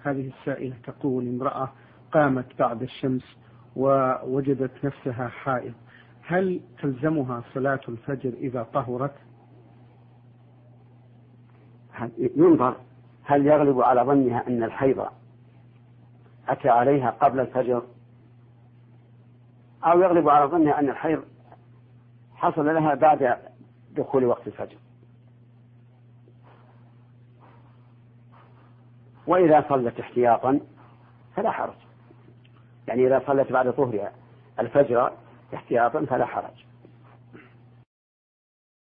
هذه السائلة تقول: امرأة قامت بعد الشمس ووجدت نفسها حائض، هل تلزمها صلاة الفجر إذا طهرت؟ ينظر هل يغلب على ظنها أن الحيض أتى عليها قبل الفجر، أو يغلب على ظنها أن الحيض حصل لها بعد دخول وقت الفجر. وإذا صلت احتياطا فلا حرج، يعني إذا صلت بعد ظهرها الفجر احتياطا فلا حرج.